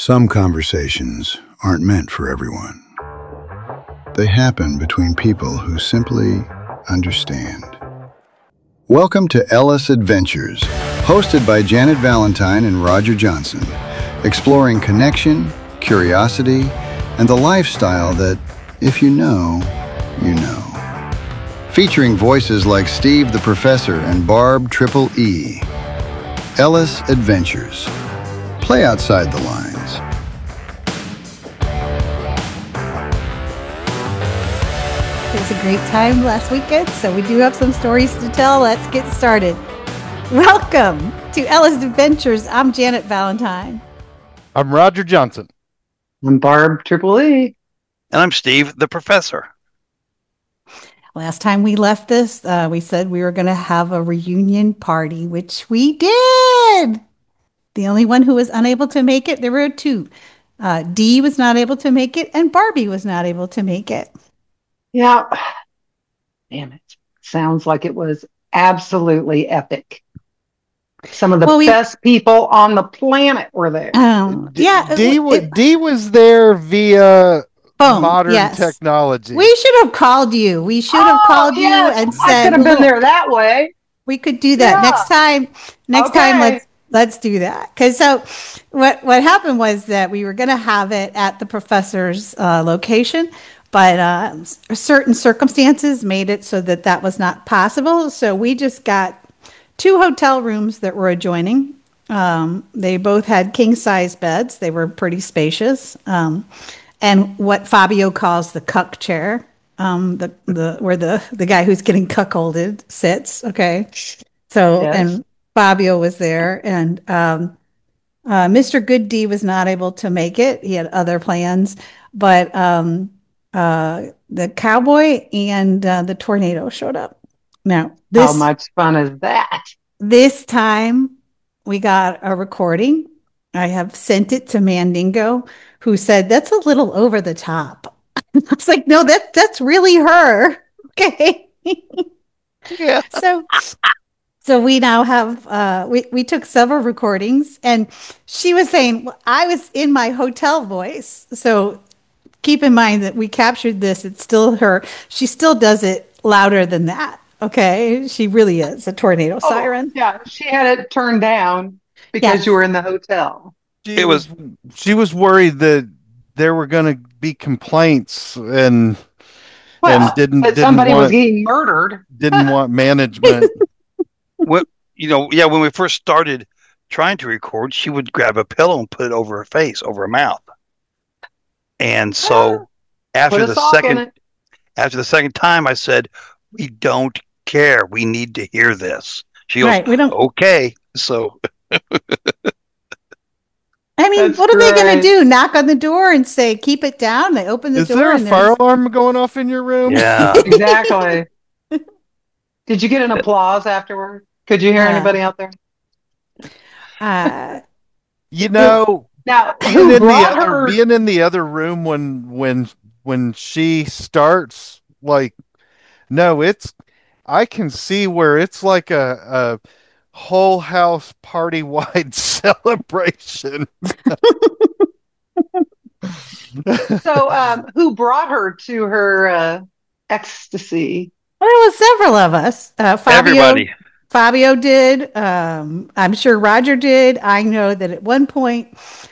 Some conversations aren't meant for everyone. They happen between people who simply understand. Welcome to Ellis Adventures, hosted by Janet Valentine and Roger Johnson, exploring connection, curiosity, and the lifestyle that, if you know, you know. Featuring voices like Steve the Professor and Barb Triple E. Ellis Adventures. Play outside the lines. It was a great time last weekend, so we do have some stories to tell. Let's get started. Welcome to Ellis Adventures. I'm Janet Valentine. I'm Roger Johnson. I'm Barb Triple E. And I'm Steve the Professor. Last time we left this, we said we were going to have a reunion party, which we did. The only one who was unable to make it, there were two. Dee was not able to make it, and Barbie was not able to make it. Yeah. Damn it. Sounds like it was absolutely epic. Some of the best people on the planet were there. Yeah. Dee was there via phone, modern technology. We should have called you. We should have called you and said, I could have been there that way. We could do that next time. Next time, let's do that. Because so what happened was that we were going to have it at the professor's location, but certain circumstances made it so that was not possible. So we just got 2 hotel rooms that were adjoining. They both had king-size beds. They were pretty spacious. And what Fabio calls the cuck chair, where the guy who's getting cuckolded sits. Okay. So, yes. And Fabio was there, and Mr. Good D was not able to make it. He had other plans, but the cowboy and the tornado showed up. Now, how much fun is that? This time we got a recording. I have sent it to Mandingo, who said that's a little over the top. I was like, no, that's really her. Okay. Yeah. So we now have, we took several recordings, and she was saying, well, I was in my hotel voice. So keep in mind that we captured this. It's still her. She still does it louder than that. Okay. She really is a tornado siren. Yeah. She had it turned down because you were in the hotel. She was worried that there were going to be complaints and didn't somebody was getting murdered. Didn't want management. When we first started trying to record, she would grab a pillow and put it over her face, over her mouth. And so after the second time, I said, "We don't care. We need to hear this." She goes, right, we don't. Okay. So I mean, that's what are they going to do? Knock on the door and say, "Keep it down"? They open the door. Is there a fire alarm going off in your room? Yeah, exactly. Did you get an applause afterward? Could you hear anybody out there? Now, being in the other room when she starts, like, no, I can see where it's like a whole house party wide celebration. So, who brought her to her ecstasy? Well, there was several of us. Everybody. Fabio did. I'm sure Roger did. I know that at one point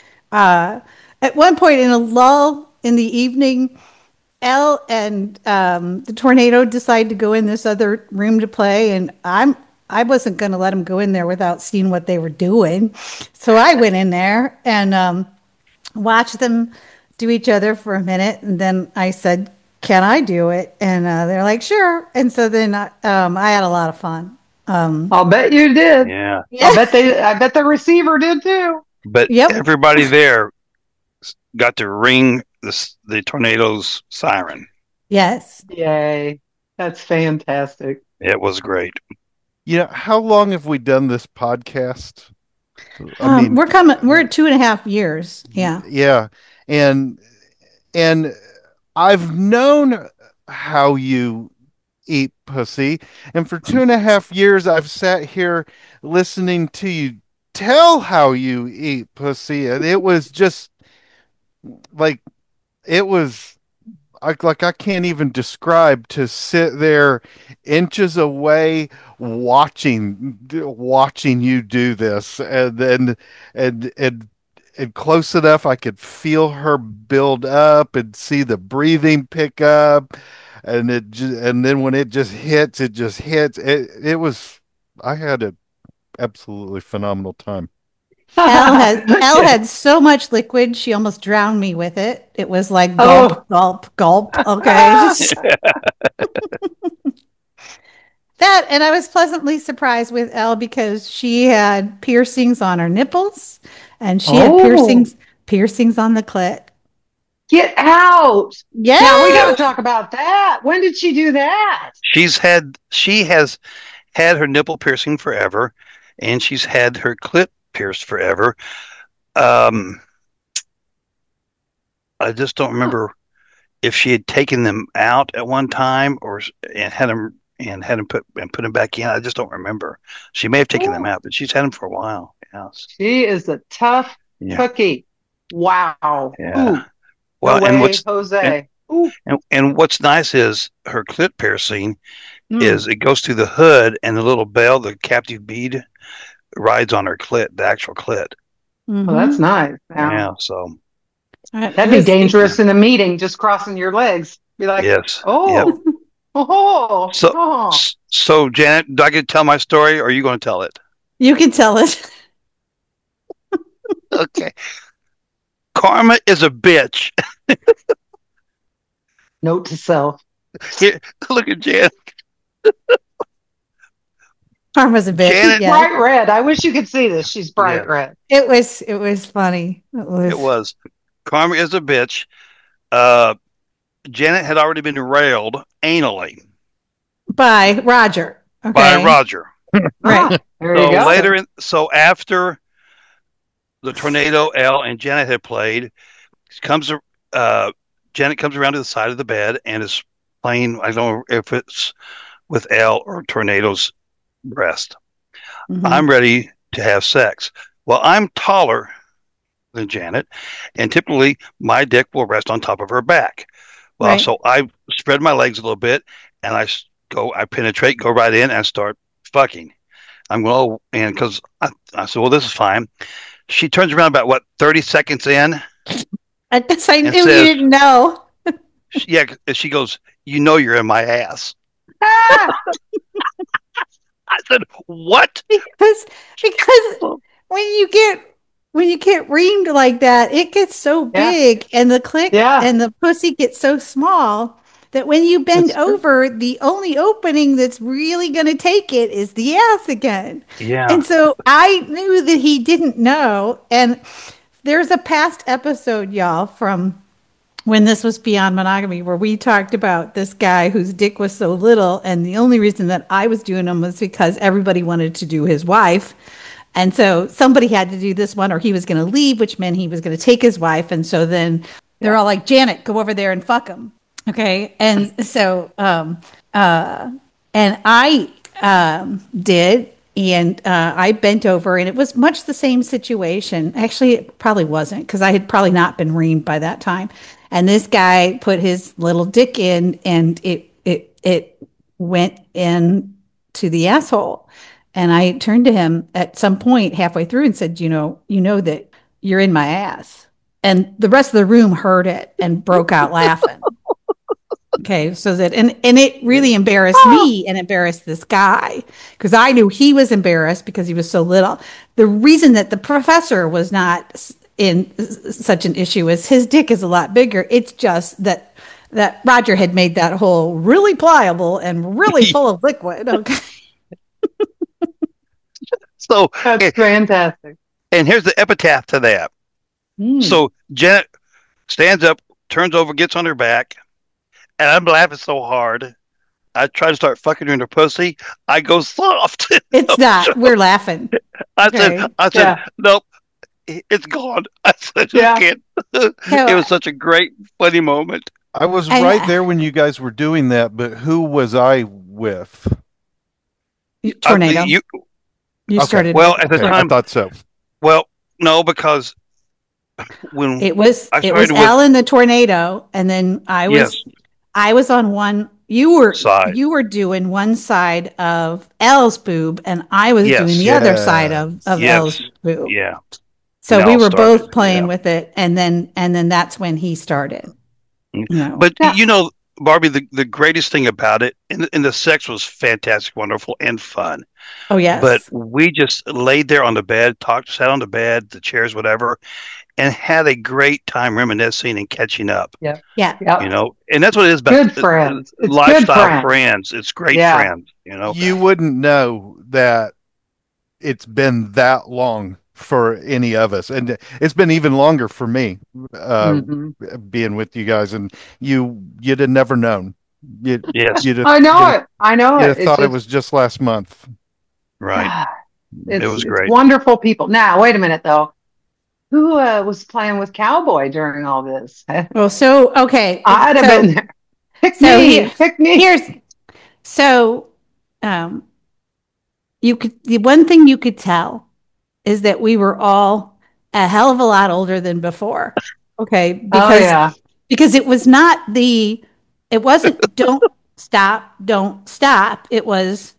in a lull in the evening, Elle and the tornado decided to go in this other room to play, and I wasn't going to let them go in there without seeing what they were doing. So I went in there and watched them do each other for a minute, and then I said, "Can I do it?" And they're like, "Sure." And so then I had a lot of fun. I'll bet you did. Yeah. I bet the receiver did too. But everybody there got to ring the tornado's siren. Yes. Yay. That's fantastic. It was great. How long have we done this podcast? We're at 2.5 years. Yeah. Yeah. And I've known how you eat pussy, and for 2.5 years I've sat here listening to you tell how you eat pussy, and it was just like it was I can't even describe to sit there inches away watching you do this and then and close enough I could feel her build up and see the breathing pick up and then when it just hits it was I had an absolutely phenomenal time. Elle had so much liquid, she almost drowned me with it. It was like gulp, gulp, gulp. Okay. That, and I was pleasantly surprised with Elle because she had piercings on her nipples and she had piercings on the clit. Get out. Yeah. Now we got to talk about that. When did she do that? She has had her nipple piercing forever, and she's had her clit pierced forever. I just don't remember if she had taken them out at one time and had them put them back in. I just don't remember. She may have taken them out, but she's had them for a while. Yes. She is a tough cookie. Wow. Yeah. Ooh. Well, Jose. And what's nice is her clit piercing is it goes through the hood and the little bell, the captive bead, rides on her clit, the actual clit. Mm-hmm. Well, that's nice. Yeah, so that'd be dangerous in a meeting, just crossing your legs. Be like, yes. Oh, yep. Oh. So Janet, do I get to tell my story, or are you going to tell it? You can tell it. Okay. Karma is a bitch. Note to self. Here, look at Janet. Karma's a bitch. Janet, bright red. I wish you could see this. She's bright red. It was funny. It was. Karma is a bitch. Janet had already been railed anally by Roger. Okay. By Roger. Right. There you go. So after the tornado, Elle and Janet had played, Janet comes around to the side of the bed and is playing. I don't know if it's with Elle or Tornado's breast. Mm-hmm. I'm ready to have sex. Well, I'm taller than Janet, and typically my dick will rest on top of her back. Well, so I spread my legs a little bit, and I penetrate, go right in, and start fucking. I'm going, and because I said, well, this is fine. She turns around about 30 seconds in. I guess I knew you didn't know. Yeah, she goes, "You know you're in my ass." Ah! I said, "What?" Because when you get reamed like that, it gets so big, and the clit and the pussy gets so small that when you bend over, the only opening that's really going to take it is the ass again. Yeah. And so I knew that he didn't know. And there's a past episode, y'all, from when this was Beyond Monogamy, where we talked about this guy whose dick was so little. And the only reason that I was doing them was because everybody wanted to do his wife. And so somebody had to do this one, or he was going to leave, which meant he was going to take his wife. And so then they're all like, Janet, go over there and fuck him. Okay. And so, and I did, and I bent over, and it was much the same situation. Actually, it probably wasn't, because I had probably not been reamed by that time. And this guy put his little dick in, and it went in to the asshole. And I turned to him at some point halfway through and said, you know that you're in my ass. And the rest of the room heard it and broke out laughing. Okay, so that and it really embarrassed me and embarrassed this guy, because I knew he was embarrassed because he was so little. The reason that the professor was not in such an issue is his dick is a lot bigger. It's just that Roger had made that hole really pliable and really full of liquid. Okay. So that's fantastic. And here's the epitaph to that. So Janet stands up, turns over, gets on her back, and I'm laughing so hard. I try to start fucking her in her pussy. I go soft. It's not. We're laughing. I said, nope, it's gone. I said, I can't. It was such a great, funny moment. I was right there when you guys were doing that, but who was I with? Tornado. You started. Well, at the time, I thought so. Well, no, because when It was with Ellen the tornado, and then I was on one. You were doing one side of Elle's boob, and I was doing the other side of Elle's boob. Yeah. So we were both playing with it, and then that's when he started. But Barbie, the greatest thing about it, and the sex was fantastic, wonderful, and fun. Oh yes. But we just laid there on the bed, sat on the bed, the chairs, whatever, and had a great time reminiscing and catching up. Yeah. And that's what it is about good friends. It's lifestyle friends. It's great friends. You wouldn't know that it's been that long for any of us, and it's been even longer for me being with you guys, and you'd have never known. I know it. I thought it was just last month. Right. It was great. It's wonderful people. Now, wait a minute though. Who was playing with Cowboy during all this? Well, so okay, I'd have been there. Pick me. The one thing you could tell is that we were all a hell of a lot older than before. Okay, because it wasn't don't stop. It was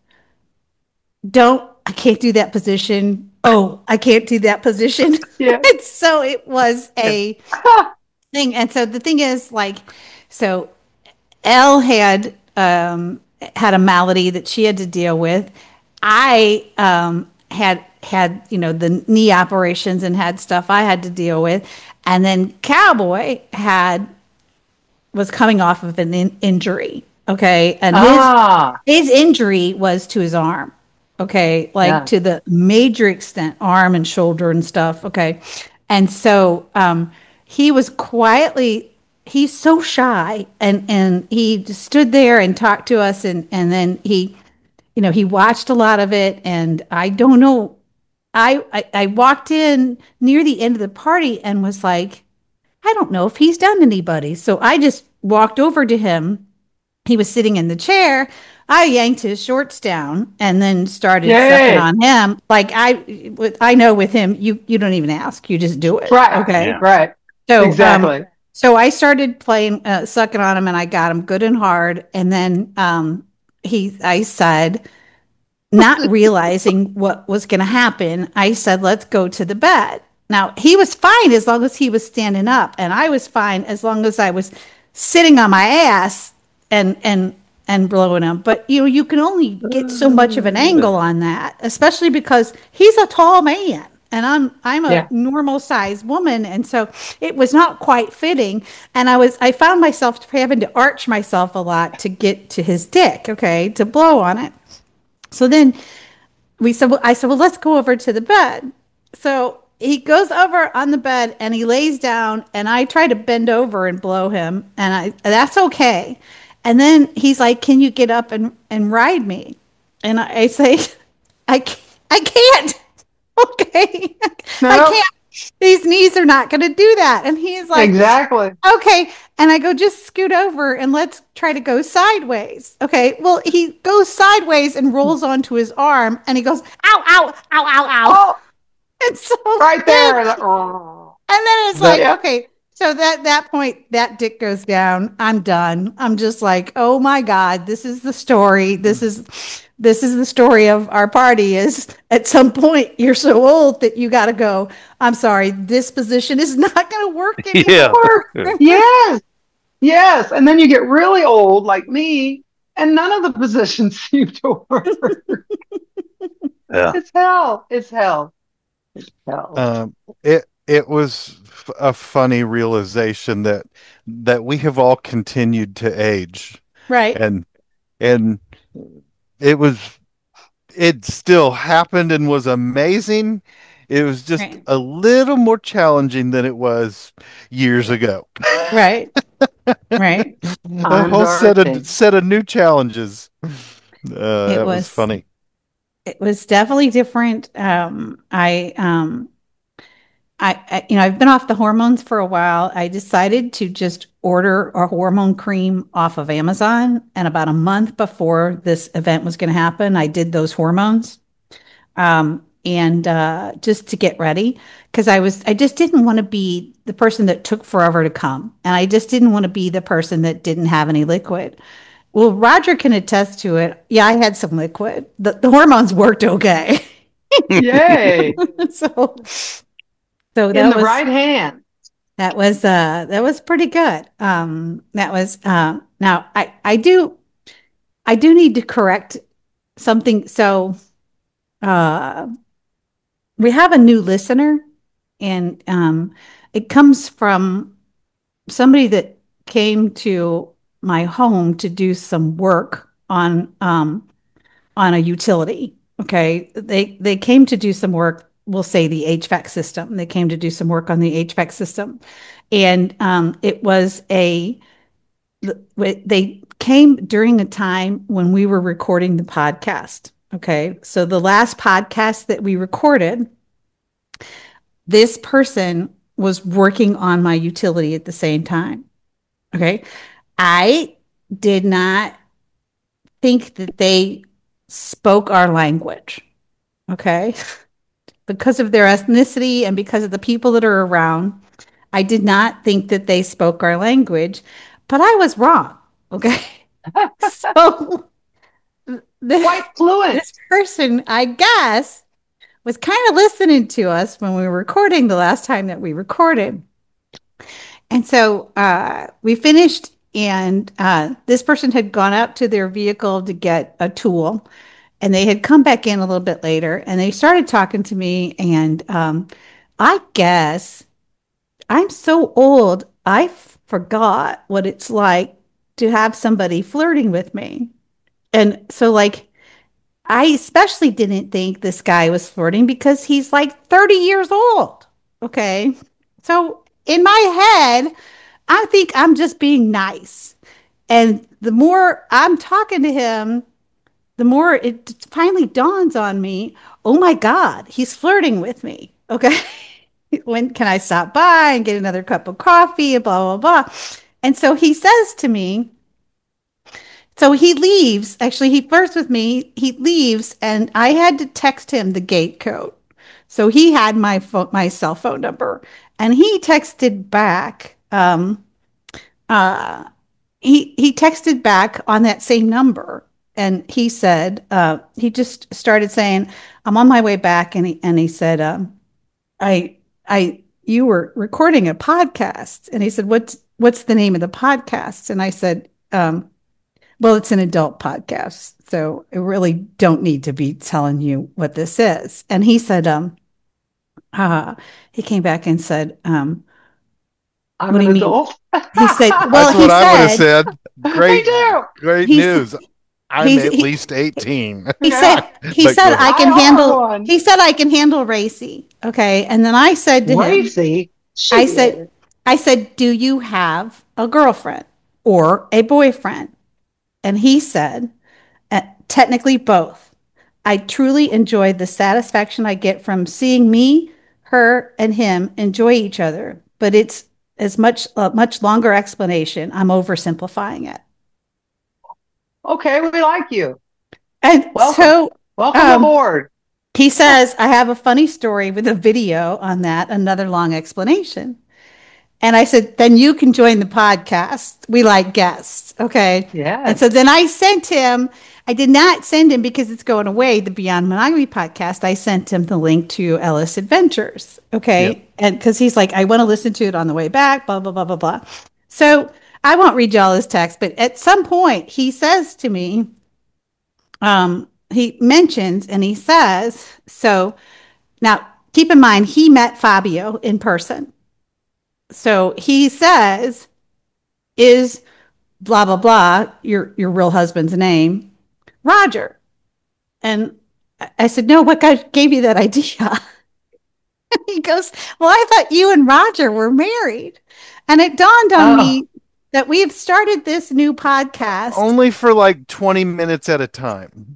I can't do that position. Oh, I can't do that position. Yeah. And so it was a thing. And so the thing is, so Elle had a malady that she had to deal with. I had the knee operations and had stuff I had to deal with. And then Cowboy was coming off of an injury. Okay. And his injury was to his arm. Okay. To the major extent, arm and shoulder and stuff. Okay. And so he was he's so shy and he just stood there and talked to us and then he watched a lot of it, and I don't know. I walked in near the end of the party and was like, I don't know if he's done anybody. So I just walked over to him. He was sitting in the chair. I yanked his shorts down and then started sucking on him. I know with him, you don't even ask. You just do it. Right. Okay. Yeah. Right. So exactly. So I started playing, sucking on him, and I got him good and hard. And then I said, not realizing what was going to happen, I said, let's go to the bed. Now, he was fine as long as he was standing up, and I was fine as long as I was sitting on my ass and blowing him. But, you can only get so much of an angle on that, especially because he's a tall man, and I'm a normal sized woman. And so it was not quite fitting. And I found myself having to arch myself a lot to get to his dick, okay, to blow on it. So then I said, well, let's go over to the bed. So he goes over on the bed and he lays down, and I try to bend over and blow him, and that's okay. And then he's like, can you get up and ride me? And I say, I can't. Okay. No. I can't. These knees are not going to do that. And he's like, exactly. Okay. And I go, just scoot over and let's try to go sideways. Okay. Well, he goes sideways and rolls onto his arm, and he goes, ow, ow, ow, ow, ow. Oh, and so right there. And then it's okay. So that point, that dick goes down. I'm done. I'm just like, oh my God, this is the story. This is the story of our party. Is at some point you're so old that you got to go, I'm sorry, this position is not going to work anymore. Yes. And then you get really old like me, and none of the positions seem to work. Yeah. It's hell. It was a funny realization that we have all continued to age. Right. And it still happened and was amazing. It was just a little more challenging than it was years ago. Right. Right. A whole set of new challenges. It was funny. It was definitely different. I've been off the hormones for a while. I decided to just order a hormone cream off of Amazon. And about a month before this event was going to happen, I did those hormones. and just to get ready because I just didn't want to be the person that took forever to come, and I just didn't want to be the person that didn't have any liquid. Well, Roger can attest to it. Yeah, I had some liquid. The hormones worked okay. Yay! so that in the was right hand. that was pretty good. That was now I do need to correct something. So uh we have a new listener, and it comes from somebody that came to my home to do some work on a utility. Okay, they came to do some work. We'll say the HVAC system. They came to do some work on the HVAC system, and it was they came during a time when we were recording the podcast. Okay, so the last podcast that we recorded, this person was working on my utility at the same time. Okay. I did not think that they spoke our language. Okay. Because of their ethnicity and because of the people that are around, I did not think that they spoke our language, but I was wrong. Okay. So quite fluent. This person, I guess, was kind of listening to us when we were recording the last time that we recorded. And so we finished, and this person had gone out to their vehicle to get a tool, and they had come back in a little bit later, and they started talking to me. And I guess I'm so old, I forgot what it's like to have somebody flirting with me. And so, like, I especially didn't think this guy was flirting because he's like 30 years old. Okay. So in my head, I think I'm just being nice. And the more I'm talking to him, the more it finally dawns on me, oh my God, he's flirting with me. Okay. When can I stop by and get another cup of coffee and blah, blah, blah. And so he says to me, so he leaves. Actually, he flirts with me. He leaves, and I had to text him the gate code. So he had my cell phone number, and he texted back. Uh, he texted back on that same number, and he said he just started saying, "I'm on my way back," and he said, I you were recording a podcast," and he said, "What's the name of the podcast?" And I said, well, it's an adult podcast, so I really don't need to be telling you what this is. And he said, he came back and said, I'm what do an you adult. mean? He said, well, That's what I would have said. Me too. Great news. I'm at least 18. He said I can handle racy. Okay. And then I said to racy? him, I said, do you have a girlfriend or a boyfriend? And he said, technically both. I truly enjoyed the satisfaction I get from seeing me, her, and him enjoy each other. But it's as much a much longer explanation. I'm oversimplifying it. Okay, we like you. And welcome aboard. He says, I have a funny story with a video on that, another long explanation. And I said, then you can join the podcast. We like guests. Okay. Yeah. And so then I sent him, I did not send him because it's going away, the Beyond Monogamy podcast. I sent him the link to Ellis Adventures. Okay. Yep. And because he's like, I want to listen to it on the way back, blah, blah, blah, blah, blah. So I won't read you all his text, but at some point he says to me, he mentions and he says, so now keep in mind, he met Fabio in person. So he says, is blah, blah, blah, your real husband's name, Roger? And I said, no, what gave you that idea? He goes, well, I thought you and Roger were married. And it dawned on me that we have started this new podcast. Only for like 20 minutes at a time.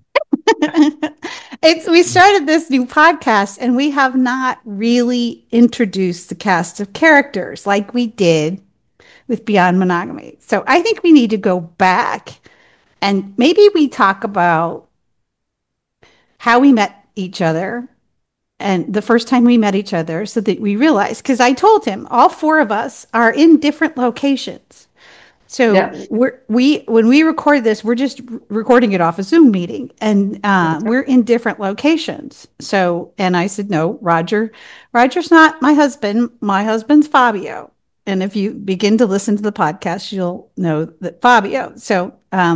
We started this new podcast and we have not really introduced the cast of characters like we did with Beyond Monogamy. So I think we need to go back and maybe we talk about how we met each other and the first time we met each other, so that we realized, because I told him all four of us are in different locations. So Yes. when we record this, we're just recording it off a Zoom meeting, and we're in different locations. So, and I said, no, Roger's not my husband. My husband's Fabio. And if you begin to listen to the podcast, you'll know that Fabio. So,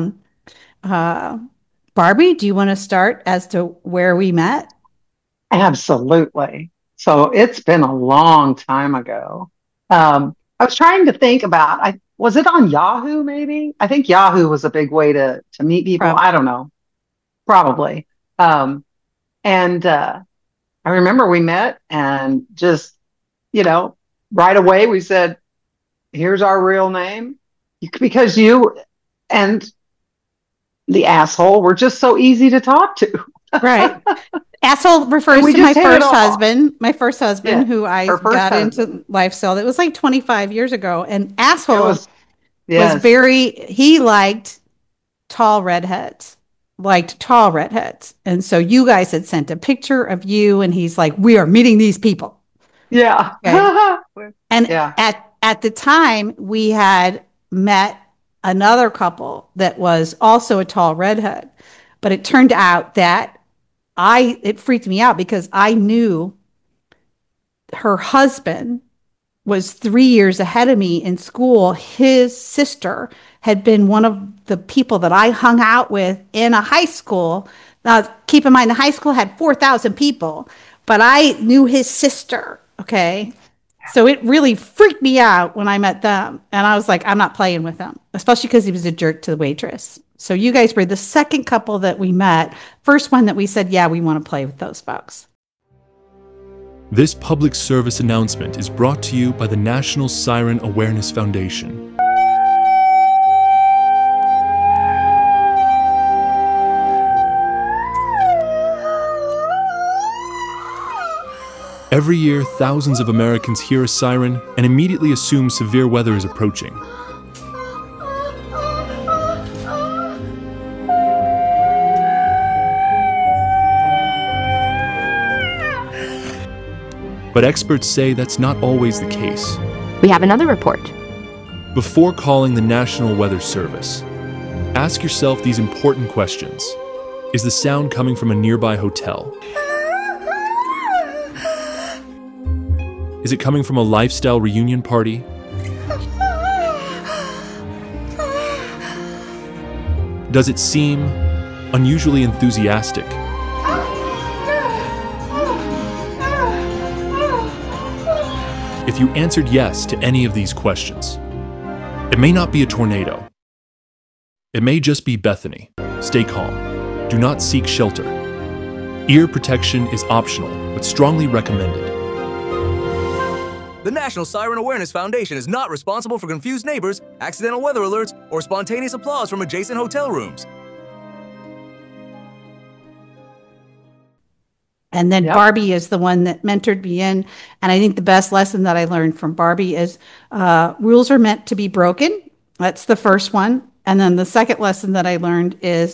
Barbie, do you want to start as to where we met? Absolutely. So it's been a long time ago. I was trying to think about, was it on Yahoo maybe? I think Yahoo was a big way to meet people. I don't know. Probably. And I remember we met and just, right away we said, here's our real name. Because you and the asshole were just so easy to talk to. Right. Asshole refers to my first husband, who I got into lifestyle. That was like 25 years ago. And asshole was he liked tall redheads. And so you guys had sent a picture of you, and he's like, we are meeting these people. Yeah. Okay. And at the time, we had met another couple that was also a tall redhead. But it turned out that it freaked me out because I knew her husband was 3 years ahead of me in school. His sister had been one of the people that I hung out with in a high school. Now, keep in mind, the high school had 4,000 people, but I knew his sister. Okay. So it really freaked me out when I met them. And I was like, I'm not playing with him, especially because he was a jerk to the waitress. So you guys were the second couple that we met. First one that we said, yeah, we want to play with those folks. This public service announcement is brought to you by the National Siren Awareness Foundation. Every year, thousands of Americans hear a siren and immediately assume severe weather is approaching. But experts say that's not always the case. We have another report. Before calling the National Weather Service, ask yourself these important questions. Is the sound coming from a nearby hotel? Is it coming from a lifestyle reunion party? Does it seem unusually enthusiastic? If you answered yes to any of these questions, it may not be a tornado. It may just be Bethany. Stay calm. Do not seek shelter. Ear protection is optional, but strongly recommended. The National Siren Awareness Foundation is not responsible for confused neighbors, accidental weather alerts, or spontaneous applause from adjacent hotel rooms. And then Barbie is the one that mentored me in. And I think the best lesson that I learned from Barbie is rules are meant to be broken. That's the first one. And then the second lesson that I learned is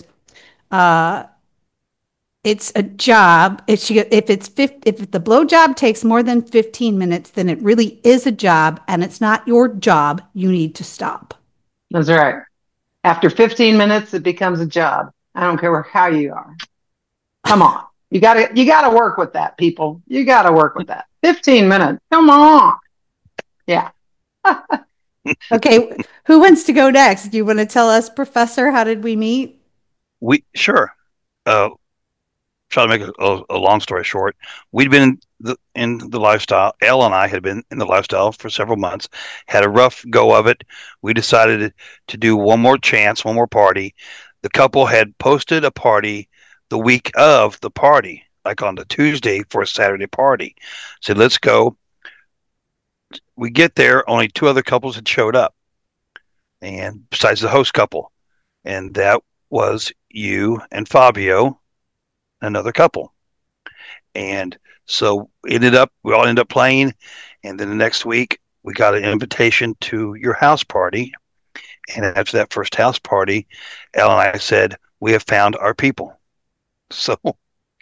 it's a job. If the blow job takes more than 15 minutes, then it really is a job, and it's not your job. You need to stop. That's right. After 15 minutes, it becomes a job. I don't care how you are. Come on. You gotta work with that, people. You gotta work with that. 15 minutes. Come on. Yeah. Okay. Who wants to go next? Do you want to tell us, Professor, how did we meet? Sure. Try to make a long story short. We'd been in the lifestyle. Elle and I had been in the lifestyle for several months, had a rough go of it. We decided to do one more chance, one more party. The couple had posted a party the week of the party, like on the Tuesday for a Saturday party. Said, let's go. We get there, only two other couples had showed up, and besides the host couple, and that was you and Fabio, another couple. And so we all ended up playing, and then the next week we got an invitation to your house party. And after that first house party, Elle and I said, we have found our people. So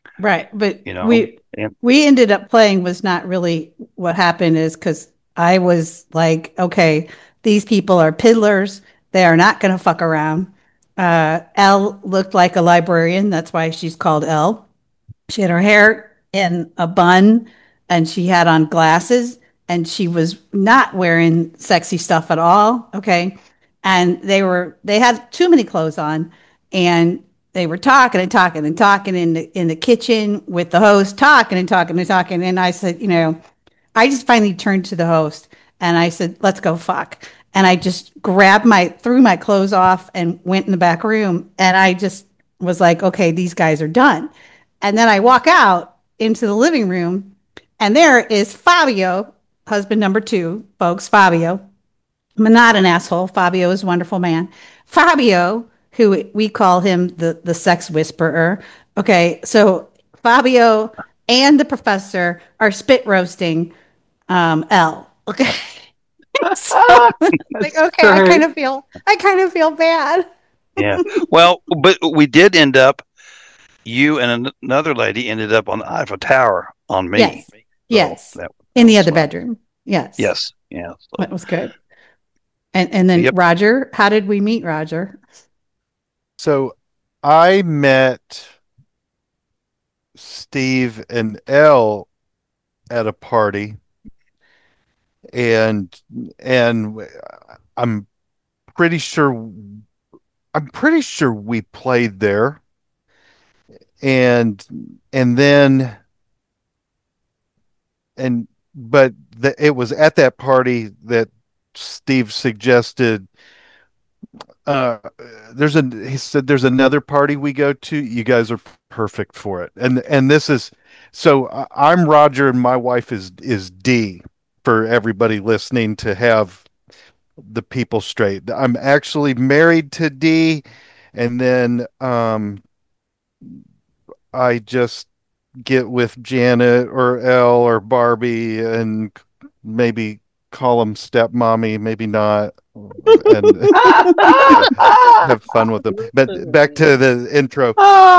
Right. But you know. we ended up playing was not really what happened is because I was like, okay, these people are piddlers. They are not going to fuck around. Elle looked like a librarian. That's why she's called Elle. She had her hair in a bun and she had on glasses and she was not wearing sexy stuff at all. Okay. And they had too many clothes on and they were talking and talking and talking in the kitchen with the host, talking and talking and talking. And I said, I just finally turned to the host and I said, let's go fuck. And I just threw my clothes off and went in the back room. And I just was like, okay, these guys are done. And then I walk out into the living room and there is Fabio, husband number 2, folks, Fabio. I'm not an asshole. Fabio is a wonderful man. Fabio, who we call him the sex whisperer. Okay, so Fabio and the professor are spit roasting Elle. Okay. So, like, okay, I kind of feel bad. Yeah. Well, but we did end up. You and another lady ended up on the Eiffel Tower on me. Yes. So yes. In the other bedroom. Yes. Yes. Yeah. So. That was good. And then Roger, how did we meet Roger? So I met Steve and Elle at a party, and I'm pretty sure we played there, and then but it was at that party that Steve suggested. He said there's another party we go to. You guys are perfect for it. And this is so I'm Roger and my wife is Dee, for everybody listening to have the people straight. I'm actually married to Dee, and then I just get with Janet or Elle or Barbie and maybe call them stepmommy, maybe not, and have fun with them. But back to the intro.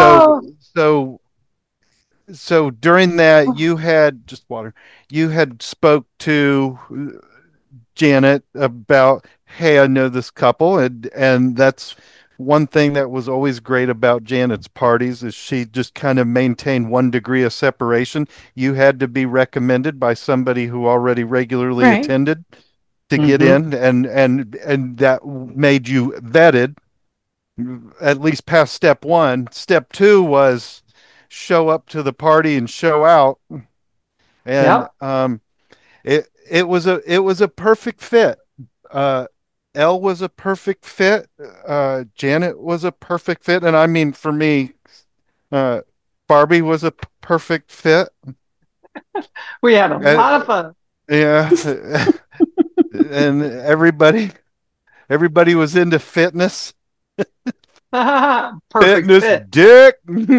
So during that, you had just water. You had spoke to Janet about, hey, I know this couple, and that's one thing that was always great about Janet's parties is she just kind of maintained 1 degree of separation. You had to be recommended by somebody who already regularly attended to get in, and that made you vetted at least past step 1. Step 2 was show up to the party and show out, and it was a perfect fit. Elle was a perfect fit. Janet was a perfect fit, and I mean for me, Barbie was a perfect fit. We had a lot of fun. Yeah, and everybody was into fitness. Perfect fitness fit. Dick.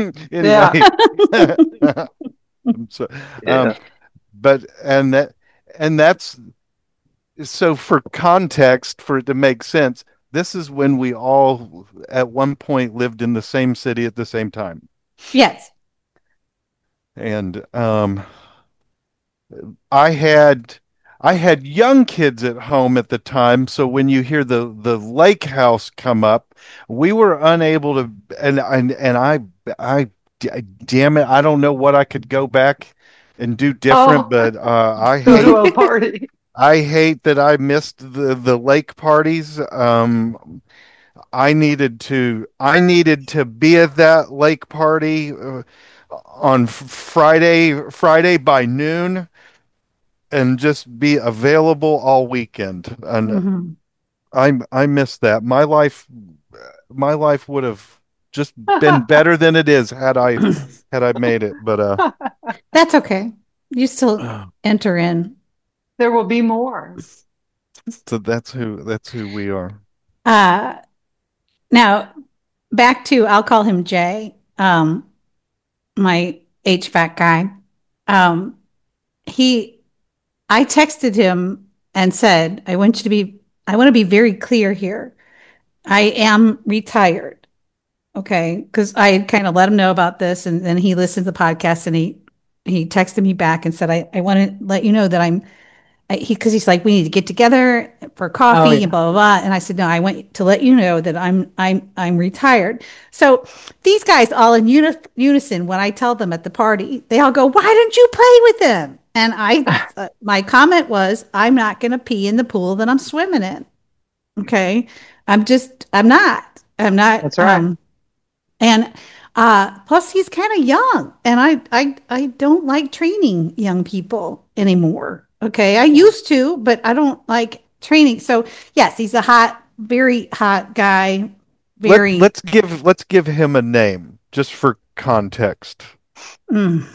So, but that's so for context, for it to make sense, this is when we all at one point lived in the same city at the same time. Yes. And I had young kids at home at the time, so when you hear the lake house come up, we were unable to, and I damn it, I don't know what I could go back and do different, but I hate to a party. I hate that I missed the lake parties. I needed to be at that lake party on Friday by noon, and just be available all weekend. And I miss that. My life would have just been better than it is had I made it. But that's okay. You still enter in. There will be more. So that's who we are. Now back to, I'll call him Jay, my HVAC guy. I texted him and said, I want to be very clear here. I am retired. Okay, because I had kind of let him know about this, and then he listened to the podcast, and he texted me back and said, I want to let you know that because he's like, we need to get together for Oh coffee and yeah. blah blah blah. And I said, no, I want to let you know that I'm retired. So these guys all in unison, when I tell them at the party, they all go, why don't you play with them? And my comment was, I'm not going to pee in the pool that I'm swimming in. Okay, I'm not. That's right. And plus, he's kind of young, and I don't like training young people anymore. Okay, I used to, but I don't like training. So yes, he's a very hot guy. Very. Let's give him a name just for context. Mm,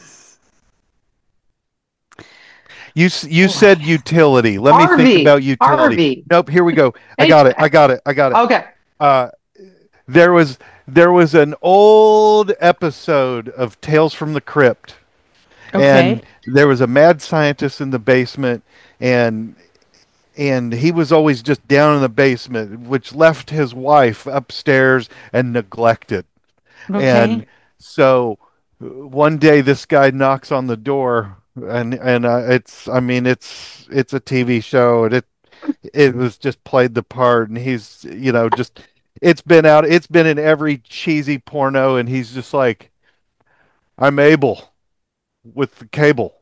You said utility. Let me think Harvey. about utility. Harvey. Nope, here we go. I Hey, got it. I got it. I got it. okay. Uh, there was an old episode of Tales from the Crypt, okay. and there was a mad scientist in the basement, and he was always just down in the basement, which left his wife upstairs and neglected. And Okay. so one day this guy knocks on the door, and it's I mean it's a TV show, and it was just played the part, and he's just it's been in every cheesy porno, and he's just like, I'm Abel with the cable.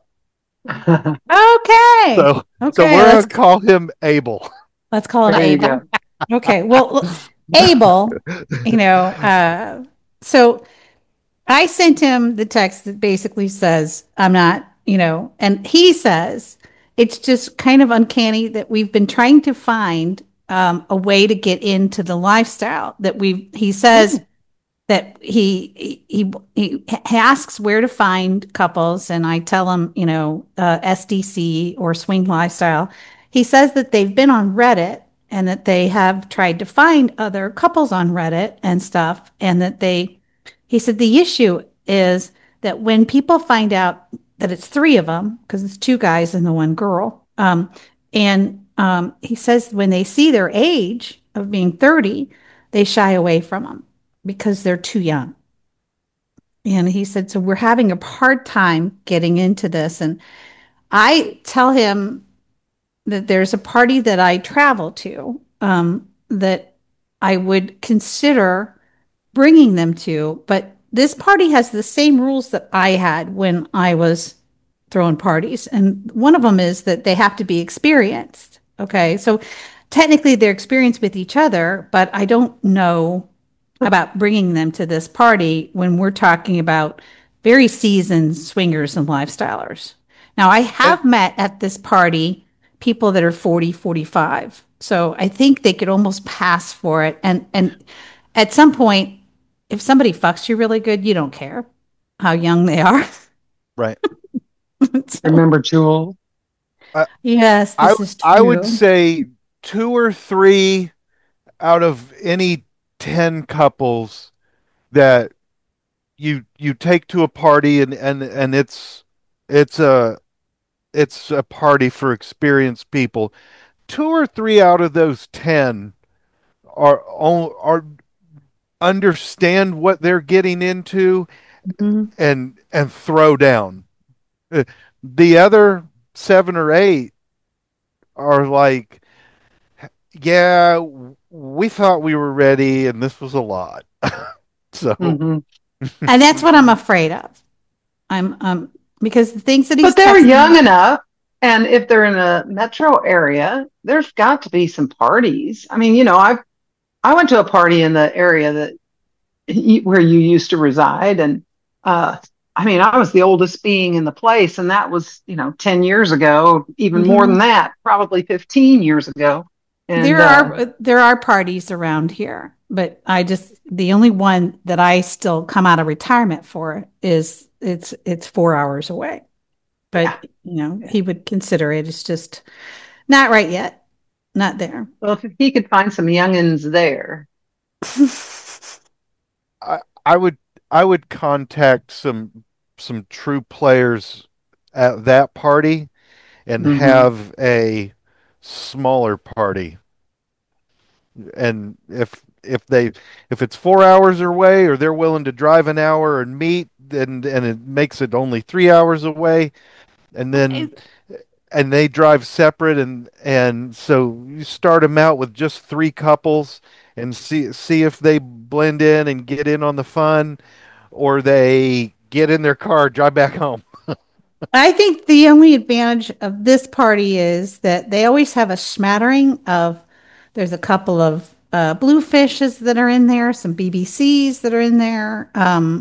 Okay. So Okay. we're gonna call him Abel. Let's call him There you Abel. go. Okay. Well, Abel. So I sent him the text that basically says, I'm not, and he says, it's just kind of uncanny that we've been trying to find a way to get into the lifestyle that he says that he asks where to find couples, and I tell him, SDC or swing lifestyle. He says that they've been on Reddit and that they have tried to find other couples on Reddit and stuff, and that he said the issue is that when people find out that it's three of them, because it's two guys and the one girl, he says when they see their age of being 30, they shy away from them because they're too young. And he said, so we're having a hard time getting into this. And I tell him that there's a party that I travel to that I would consider bringing them to, but this party has the same rules that I had when I was throwing parties. And one of them is that they have to be experienced. Okay. So technically they're experienced with each other, but I don't know about bringing them to this party when we're talking about very seasoned swingers and lifestylers. Now, I have met at this party people that are 40, 45. So I think they could almost pass for it. And at some point, if somebody fucks you really good, you don't care how young they are. Right. So, Remember Jewel? yes, this is true. I would say 2 or 3 out of any 10 couples that you take to a party, and it's a party for experienced people. 2 or 3 out of those 10 are understand what they're getting into, Mhm. and throw down. The other 7 or 8 are like, yeah, we thought we were ready, and this was a lot. So, Mm-hmm. And that's what I'm afraid of. I'm because the things that he's But they're young texting, enough, and if they're in a metro area, there's got to be some parties. I mean, I went to a party in the area where you used to reside, and I mean, I was the oldest being in the place, and that was 10 years ago, even more than Mhm. that, probably 15 years ago. And there are parties around here, but the only one that I still come out of retirement for is it's 4 hours away. yeah, But he would consider it. It's just not right yet. Not there. well, if he could find some youngins there. I would contact some true players at that party, and Mm-hmm. have a smaller party. And if it's 4 hours away, or they're willing to drive an hour and meet, and it makes it only 3 hours away, and then and they drive separate, and so you start them out with just three couples and see if they blend in and get in on the fun, or they get in their car, drive back home. I think the only advantage of this party is that they always have a smattering of, there's a couple of bluefishes that are in there, some BBCs that are in there,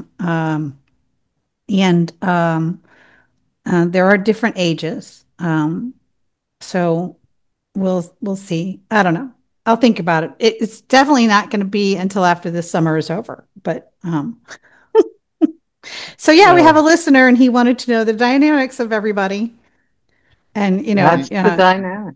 and there are different ages. So we'll see. I don't know. I'll think about it. It's definitely not going to be until after this summer is over. But so yeah, we have a listener, and he wanted to know the dynamics of everybody. And that's the dynamic.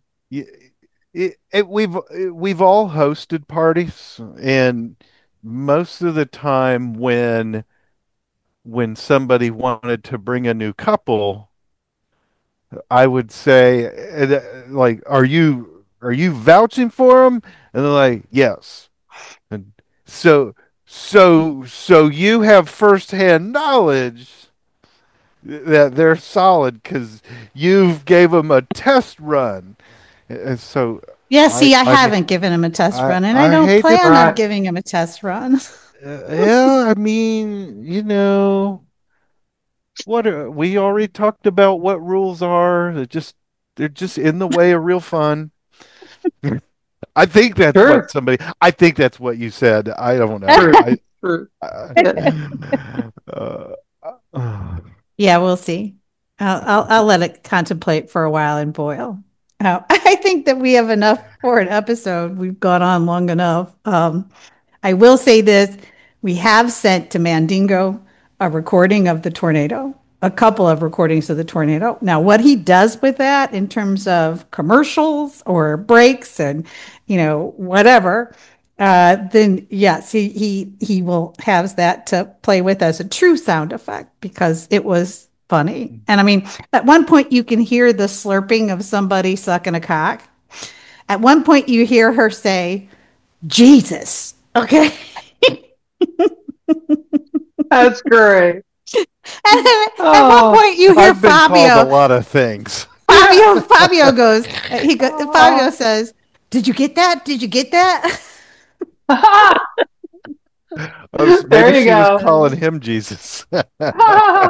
We've all hosted parties, and most of the time when somebody wanted to bring a new couple, I would say, like, are you vouching for them? And they're like, yes. And so you have firsthand knowledge that they're solid because you've gave them a test run. And so yeah, see, I haven't given him a test run, and I don't plan on giving him a test run. Yeah, I mean, we already talked about what rules are. They're just in the way of real fun. I think that's I think that's what you said. I don't know. Yeah, we'll see. I'll let it contemplate for a while and boil. I think that we have enough for an episode. We've gone on long enough. I will say this. We have sent to Mandingo a recording of the tornado, a couple of recordings of the tornado. Now, what he does with that in terms of commercials or breaks and, whatever, then yes, he will have that to play with as a true sound effect because it was funny. And I mean, at one point you can hear the slurping of somebody sucking a cock. At one point you hear her say, Jesus. Okay. That's great. And at one point you hear Fabio. A lot of things. Fabio goes. Fabio says, "Did you get that? Did you get that?" Maybe she was calling him Jesus. Yeah.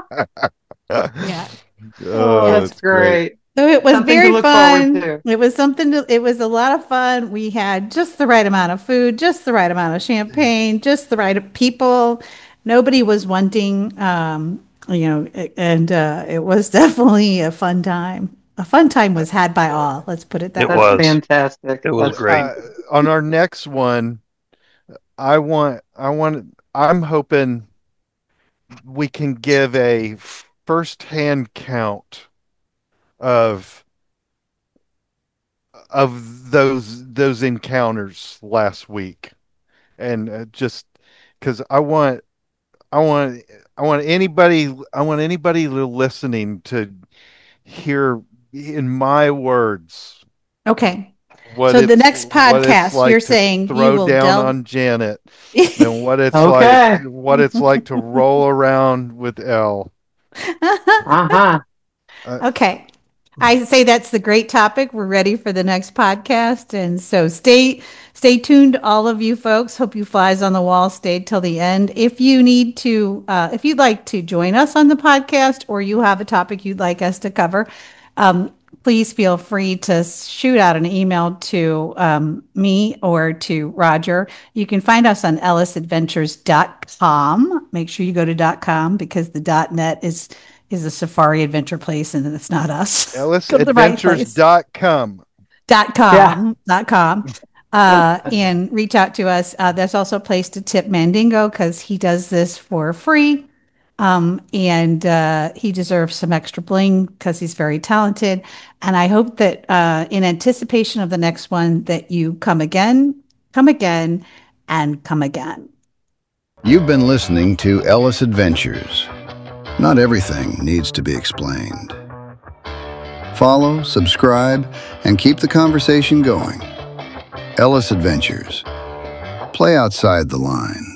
That's great. So it was very fun. It was it was a lot of fun. We had just the right amount of food, just the right amount of champagne, just the right people. Nobody was wanting, and it was definitely a fun time. A fun time was had by all. Let's put it that way. It was fantastic. It was great. On our next one, I'm hoping we can give a first-hand count of those encounters last week, and just because I want anybody listening to hear in my words. Okay. So the next podcast, like you're saying throw you will down on Janet, and what it's like to roll around with Elle. Okay. I say that's the great topic. We're ready for the next podcast. And so stay tuned, all of you folks. Hope you flies on the wall stayed till the end. If you need to, if you'd like to join us on the podcast, or you have a topic you'd like us to cover, please feel free to shoot out an email to me or to Roger. You can find us on ellisadventures.com. Make sure you go to .com because the .net is a safari adventure place, and it's not us. ellisadventures.com. .com. And reach out to us. There's also a place to tip Mandingo because he does this for free. And he deserves some extra bling because he's very talented. And I hope that in anticipation of the next one that you come again, and come again. You've been listening to Ellis Adventures. Not everything needs to be explained. Follow, subscribe, and keep the conversation going. Ellis Adventures. Play outside the line.